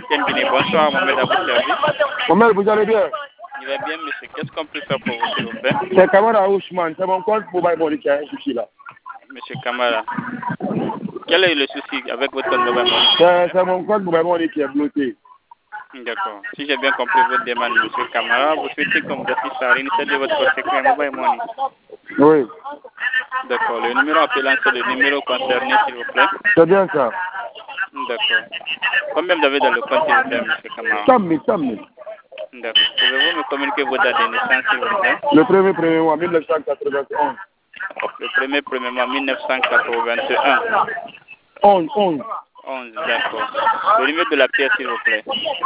Capitaine Guinée. Bonsoir, Mohamed à votre service. Mohamed, vous allez bien? Il va bien, monsieur. Qu'est-ce qu'on peut faire pour vous, s'il vous plaît? C'est Kamara Ousmane. C'est mon compte mobile money qui a un souci là. Monsieur Kamara, quel est le souci avec votre compte mobile money? C'est mon compte mobile money qui est bloqué. D'accord. Si j'ai bien compris votre demande, monsieur Kamara, vous souhaitez qu'on vous assiste à réinitialiser de votre compte sécurité mobile money? Oui. D'accord. Le numéro appelant, c'est le numéro concerné, s'il vous plaît. C'est bien ça. D'accord. Combien vous avez dans le compte, s'il vous plaît, monsieur Kamara? 100 000, 100 000. D'accord. Pouvez-vous me communiquer vos dates de naissance, s'il vous plaît? Le premier mois, 1991. Le premier mois, 1981. 11. 11, d'accord. Le numéro de la pièce, s'il vous plaît.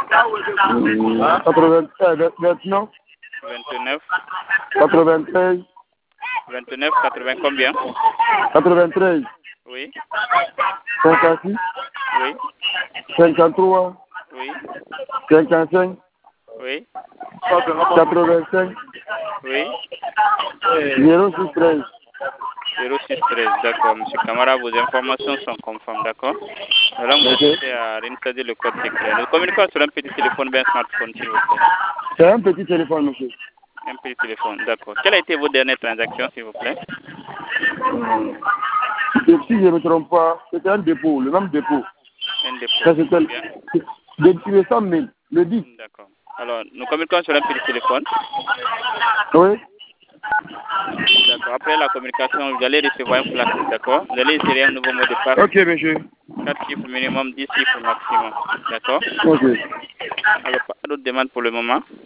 29. 29. 93. 29, 80 combien? 93. Oui. 56. Oui. 53. Oui. 55. Oui. 85. Oui. 0613. 0613, d'accord. Monsieur Kamara, vos informations sont conformes, d'accord? Nous allons vous assister à réinstaller le code secret. Nous communiquons sur un petit téléphone, bien smartphone, s'il vous plaît. C'est un petit téléphone, monsieur. Un petit téléphone, d'accord. Quelle a été votre dernière transaction, s'il vous plaît? Et si je ne me trompe pas, c'était un dépôt, le même dépôt. Un dépôt. Ça, c'était le 100 000, le 10. D'accord. Alors, nous communiquons sur un petit téléphone. Oui. D'accord. Après la communication, vous allez recevoir un flash, d'accord? Vous allez insérer un nouveau mot de passe. Ok, monsieur. 4 chiffres minimum, 10 chiffres maximum. D'accord? Ok. Alors, pas d'autres demandes pour le moment.